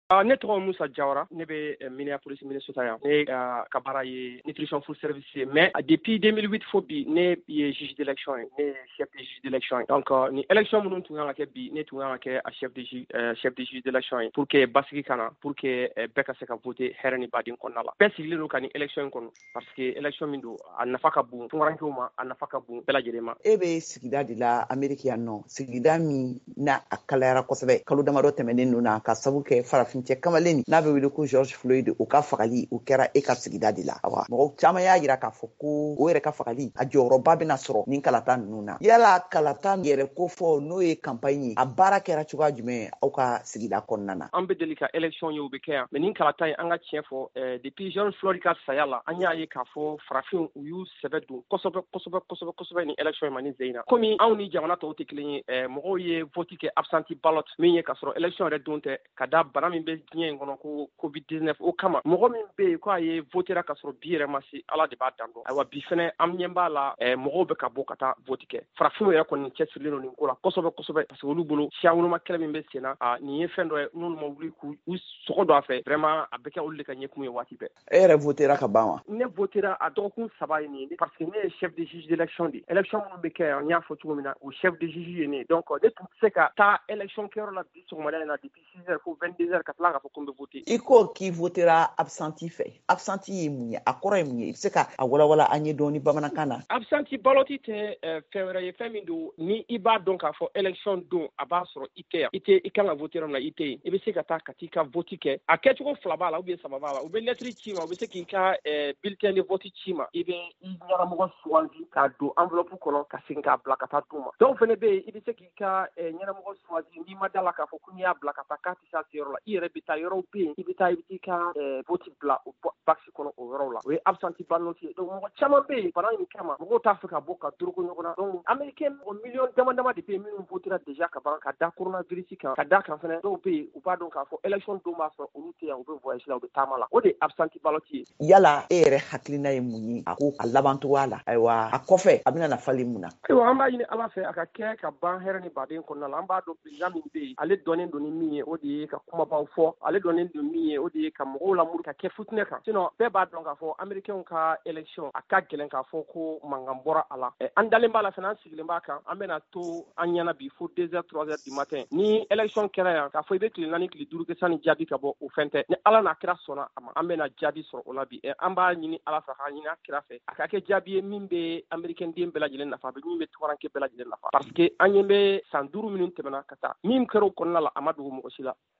Ne tɔgɔ Musa Jawara ne bɛ Minneapolis Minnesota yan ne ka baara ye nutrition food service mais depuis 2008 fo bi ne ye juge d'élection ye ne chef de juge d'élection ye donc ni élection minnu tun kan ka kɛ bi ne tun kan ka kɛ a chef de juge d'élection ye pour que basigi kana pour que bɛɛ ka se ka voter hɛrɛ ni baden kɔnɔna la bɛɛ sigilen don ka ni élection in kɔnɔ parce que élection min don a nafa ka bon tunkarankew ma a nafa ka bon bɛɛ lajɛlen ma. E bɛ sigida de la Ameriki yan nɔ sigida min na a kalayara kosɛbɛ kalo damadɔ tɛmɛnen ninnu na ka sabu kɛ farafincɛ kamalen n'a bɛ wele ko George Floyd o ka fagali o kɛra e ka sigida de la awa mɔgɔw caman y'a jira k'a fɔ ko o yɛrɛ ka fagali a jɔyɔrɔba bɛna sɔrɔ nin kalata ninnu na yala kalata yɛrɛ ko fɔ n'o ye campagne ye a baara kɛra cogoya jumɛn aw ka sigida kɔnɔna na. An bɛ deli ka élection ye o bɛ kɛ yan mais nin kalata in an ka tiɲɛ fɔ depuis George Floyd ka saya la an y'a ye k'a fɔ farafin u y'u sɛbɛ don kosɛbɛ ni élection in ma ni zeyina komi anw ni jamana tɔw tɛ kelen ye mɔgɔw ye vote kɛ absentee ballot min ye ka sɔrɔ élection yɛrɛ don tɛ ka da bana min bɛ diɲɛ in kɔnɔ ko covid-19 o kama mɔgɔ min bɛ yen ko a ye votera ka sɔrɔ bi yɛrɛ ma se ala de b'a dan dɔn ayiwa bi fɛnɛ an ɲɛ b'a la mɔgɔw bɛ ka bɔ ka taa vote kɛ farafinw yɛrɛ kɔni cɛsirilen don nin ko la kosɛbɛ parce que olu bolo siya woloma kɛlɛ min bɛ sen na nin ye fɛn dɔ ye n'olu ma wuli k'u sɔgɔ don a fɛ vraiment a bɛ kɛ olu de ka ɲɛkun ye waati bɛɛ. E yɛrɛ votera ka ban wa? Ne votera a dɔgɔkun 3 ye nin ye parce que ne ye chef de juge d'élection de élection minnu bɛ kɛ yan n y'a fɔ cogo min na o chef de juge ye ne donc ne tun tɛ se ka taa élection kɛyɔrɔ la bi sɔgɔmada in na depuis 6 heures fo 22 heures ka tila k'a fɔ ko n bɛ voter. I ko k'i votera absentee fɛ absentee ye mun ye a kɔrɔ ye mun ye i bɛ se ka a walawala an ye dɔɔni bamanankan na. Absentee ballot tɛ fɛn wɛrɛ ye fɛn min don ni i b'a dɔn k'a fɔ élection don a b'a sɔrɔ i tɛ yan i kan ka voter yɔrɔ min na i tɛ yen i bɛ se ka taa ka t'i ka vote kɛ a kɛcogo 2 b'a la ou bien 3 b'a la u bɛ lettre ci ma u bɛ se k'i ka bulletin de vote ci ma i bɛ i ɲɛnamɔgɔ sugandi k'a don enveloppe kɔnɔ ka segin k'a bila ka taa d'u ma dɔw fɛnɛ bɛ yen i bɛ se k'i ka ɲɛnamɔgɔ sugandi n'i ma da la k'a fɔ ko n'i y'a bila ka taa k'a tɛ se a se yɔrɔ la i yɛrɛ bɛ taa yɔrɔw bɛ yen i bɛ t'i ka vote bila o box kɔnɔ o yɔrɔw la o ye absentee ballot ye donc mɔgɔ caman bɛ yen bana in kama mɔgɔw t'a fɛ ka bɔ ka dorogo ɲɔgɔn na donc américain mɔgɔ million dama de bɛ yen minnu votera déjà ka ban ka da coronavirus kan ka da kan fɛnɛ dɔw bɛ yen u b'a dɔn k'a fɔ élection don b'a sɔrɔ olu tɛ yan u bɛ voyage la u bɛ taama la o de ye absentee ballot ye. Yala e yɛrɛ hakilina ye mun ye a ko a labancogoya la ayiwa a kɔfɛ a bɛna nafali mun na. Ayiwa an b'a ɲini ala fɛ a ka kɛ ka ban hɛrɛ ni baden kɔnɔna la an b'a dɔn président min bɛ yen ale dɔnnen don ni min ye o de ye ka kumabaw fɔ ale dɔnnen don min ye o de ye ka mɔgɔw lamuru ka kɛ futinɛ kan sinon bɛɛ b'a dɔn k'a fɔ américains ka élection a ka gɛlɛn k'a fɔ ko mankan bɔra a la an dalen b'a la fana an sigilen b'a kan an bɛna to an ɲɛna bi fo 2 heures 3 heures du matin ni élection kɛra yan k'a fɔ i bɛ tile 4 tile 5 kɛ sanni jaabi ka bɔ o fɛn tɛ ni ala n'a kira sɔnna a ma an bɛna jaabi sɔrɔ o la bi an b'a ɲini ala fɛ k'a ɲini a kira fɛ a ka kɛ jaabi ye min bɛ américain den bɛɛ lajɛlen nafa a bɛ min bɛ tunkarankɛ bɛɛ lajɛlen nafa parce que an ɲɛ bɛ san 5 minnu tɛmɛna ka taa min kɛra o kɔnɔna la a ma dogo mɔgɔ si la